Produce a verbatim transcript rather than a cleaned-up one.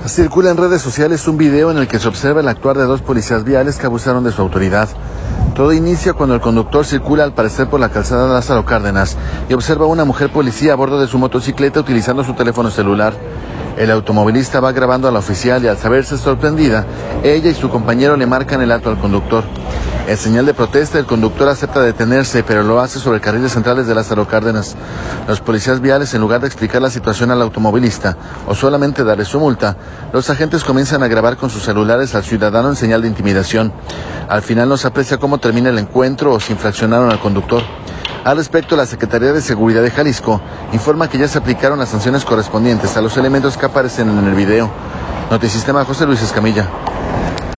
Circula en redes sociales un video en el que se observa el actuar de dos policías viales que abusaron de su autoridad. Todo inicia cuando el conductor circula al parecer por la calzada de Lázaro Cárdenas y observa a una mujer policía a bordo de su motocicleta utilizando su teléfono celular. El automovilista va grabando a la oficial y al saberse sorprendida, ella y su compañero le marcan el alto al conductor. En señal de protesta, el conductor acepta detenerse, pero lo hace sobre carriles centrales de Lázaro Cárdenas. Los policías viales, en lugar de explicar la situación al automovilista o solamente darle su multa, los agentes comienzan a grabar con sus celulares al ciudadano en señal de intimidación. Al final no se aprecia cómo termina el encuentro o si infraccionaron al conductor. Al respecto, la Secretaría de Seguridad de Jalisco informa que ya se aplicaron las sanciones correspondientes a los elementos que aparecen en el video. Notisistema, José Luis Escamilla.